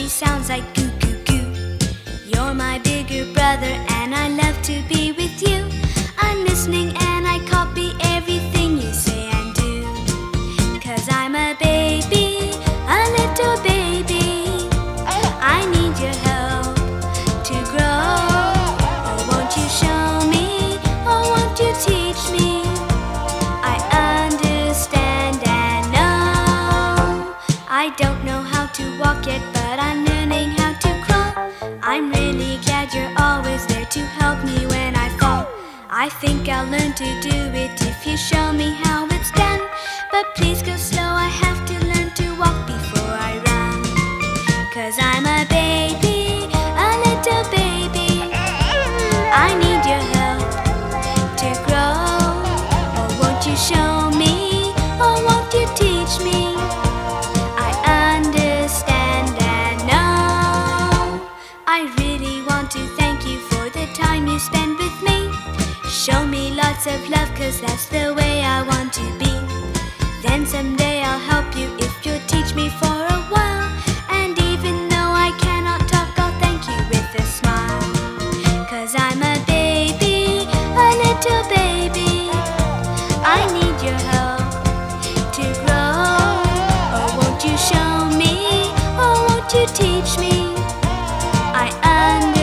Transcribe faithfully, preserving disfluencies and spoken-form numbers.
me sounds like goo goo goo. You're my bigger brother and I love to be with you. I'm listening and I copy everything you say and do. 'Cause I'm a baby, a little baby. I need your help to grow. Oh, won't you show me? Oh, won't you teach me? I understand and know. I don't know how to walk yet, but I'm learning how to crawl. I'm really glad you're always there to help me when I fall. I think I'll learn to do it if you show me how it's done. But please go slow, I have to learn to walk before I run. 'Cause I'm a baby, a little baby. I need your help to grow. Oh, won't you show me? Oh, won't you teach me? I understand and know. I really want to thank you for the time you spend with me. Show me lots of love, 'cause that's the way I want to be. Then someday I'll help you if you'll teach me for a while. And even though I cannot talk, I'll thank you with a smile. 'Cause I'm a baby, a little baby. I need your help to grow. Oh, won't you show me? Oh, won't you teach me? I understand.